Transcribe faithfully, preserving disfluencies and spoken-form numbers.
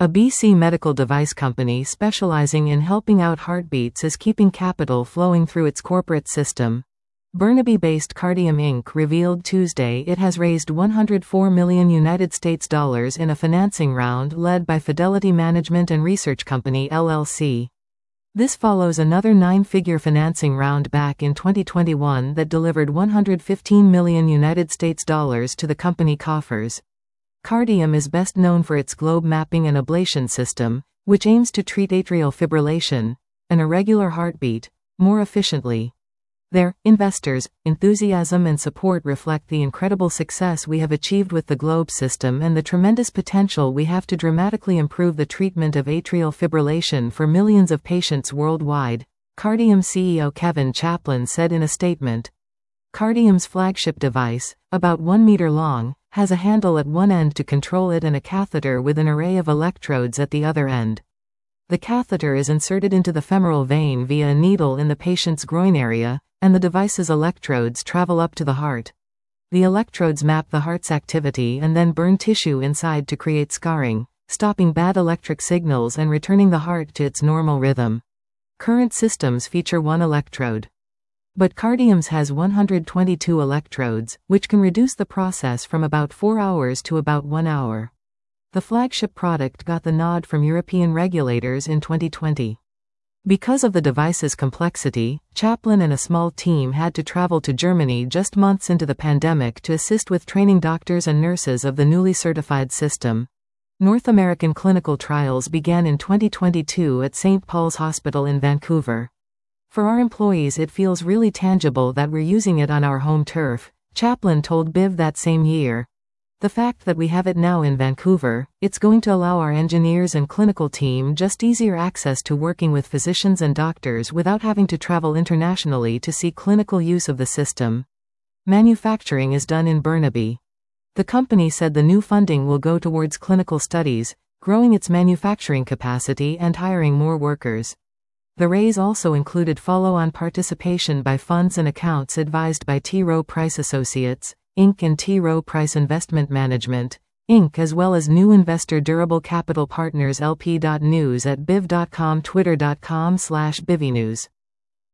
A B C medical device company specializing in helping out heartbeats is keeping capital flowing through its corporate system. Burnaby-based Cardium Incorporated revealed Tuesday it has raised one hundred four million United States dollars in a financing round led by Fidelity Management and Research Company L L C. This follows another nine-figure financing round back in twenty twenty-one that delivered one hundred fifteen million United States dollars to the company coffers. Cardium is best known for its globe mapping and ablation system, which aims to treat atrial fibrillation, an irregular heartbeat, more efficiently. Their investors' enthusiasm and support reflect the incredible success we have achieved with the globe system and the tremendous potential we have to dramatically improve the treatment of atrial fibrillation for millions of patients worldwide, Cardium C E O Kevin Chaplin said in a statement. Cardium's flagship device, about one meter long, has a handle at one end to control it and a catheter with an array of electrodes at the other end. The catheter is inserted into the femoral vein via a needle in the patient's groin area, and the device's electrodes travel up to the heart. The electrodes map the heart's activity and then burn tissue inside to create scarring, stopping bad electric signals and returning the heart to its normal rhythm. Current systems feature one electrode. But Cardium's has one hundred twenty-two electrodes, which can reduce the process from about four hours to about one hour. The flagship product got the nod from European regulators in twenty twenty. Because of the device's complexity, Chaplin and a small team had to travel to Germany just months into the pandemic to assist with training doctors and nurses of the newly certified system. North American clinical trials began in twenty twenty-two at Saint Paul's Hospital in Vancouver. For our employees, it feels really tangible that we're using it on our home turf, Chaplin told B I V that same year. The fact that we have it now in Vancouver, it's going to allow our engineers and clinical team just easier access to working with physicians and doctors without having to travel internationally to see clinical use of the system. Manufacturing is done in Burnaby. The company said the new funding will go towards clinical studies, growing its manufacturing capacity and hiring more workers. The raise also included follow-on participation by funds and accounts advised by T. Rowe Price Associates, Incorporated and T. Rowe Price Investment Management, Incorporated as well as new investor Durable Capital Partners L P. News at biv dot com, twitter dot com slash bivinews.